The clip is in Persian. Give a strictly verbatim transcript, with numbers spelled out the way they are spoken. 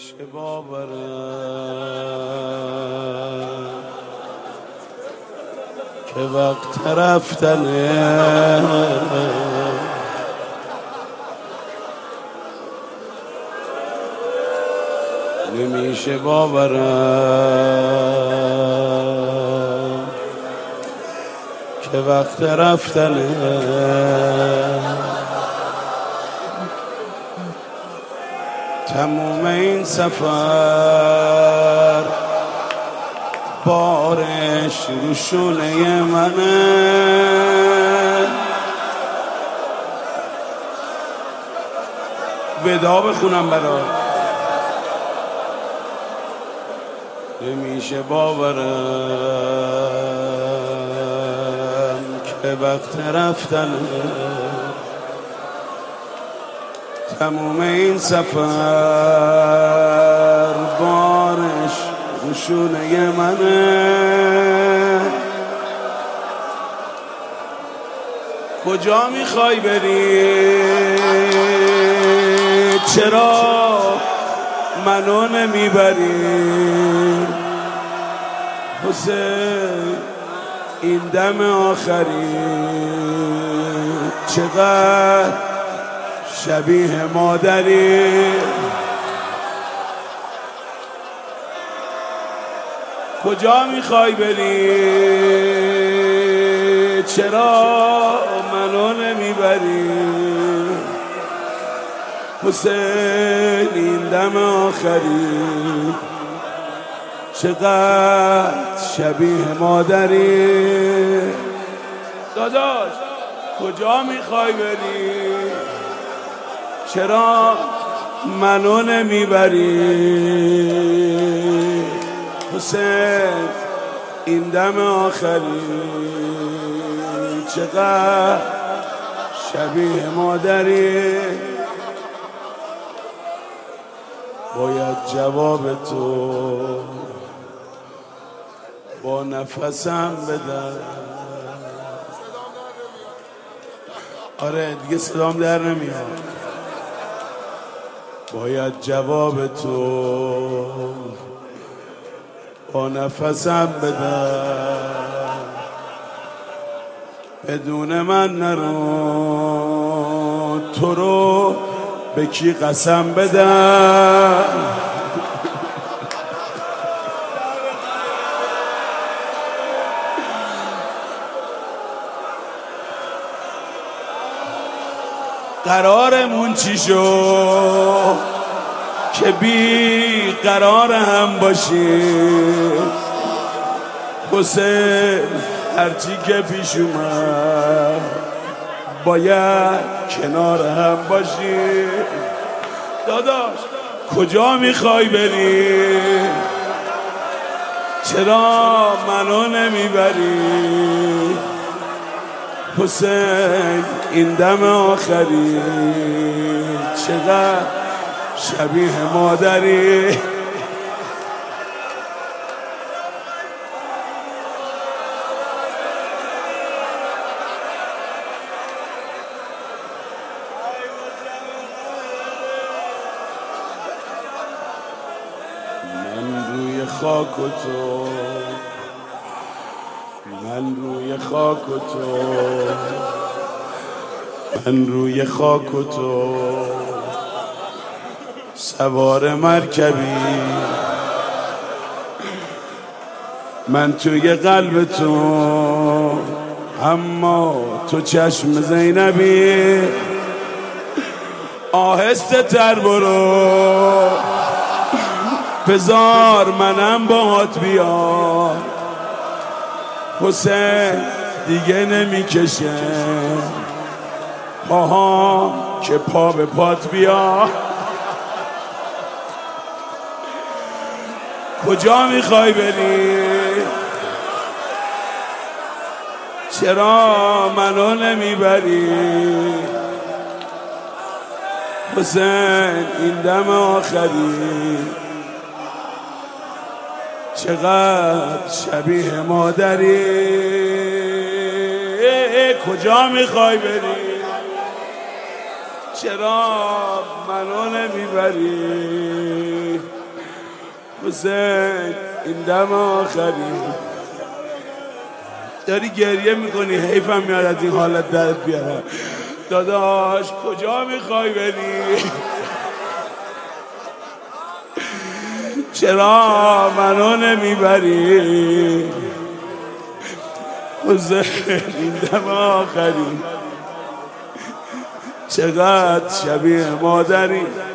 نمیشه باورم که وقت رفتنه نمیشه باورم که وقت رفتنه تموم این سفر بارش رو شونه منه ودا بخونم برات نمیشه باورم که وقت رفتنه تموم این سفر بارش رو شونه منه کجا میخوای بری چرا منو نمیبری حسین این دم آخری چقدر شبیه مادری کجا میخوای بری چرا منو نمیبری حسین این دم آخری چقدر شبیه مادری داداش کجا میخوای بری چرا منو نمیبری حسین این دم آخری چقدر شبیه مادری باید جواب تو با نفسم بدم آره دیگه صدام در نمیاد باید جواب تو با نفسم بدم بدون من نرو تو رو به کی قسم بدم قرارمون چی شد که بی قرار هم باشیم حسین هرچی که پیش اومد باید کنار هم باشیم داداش کجا میخوای بری چرا منو نمیبری حسین این دم آخری چقدر شبیه مادری من روی خاک و تو من روی خاک و تو من روی خاک و تو سوار مرکبی من توی قلب تو اما تو چشم زینبی آهسته تر برو بذار منم باهات بیام حسین دیگه نمیکشه آها که پا به پات بیا کجا میخوای بری چرا منو نمیبری حسین این دم آخری چقدر شبیه مادری کجا میخوای بری چرا منو نمیبری حسین این دم آخری داری گریه میکنی حیفم میاد از این حالت درد بیارم داداش کجا میخوای بری چرا منو نمیبری حسین این دم آخری چقدر شبیه مادری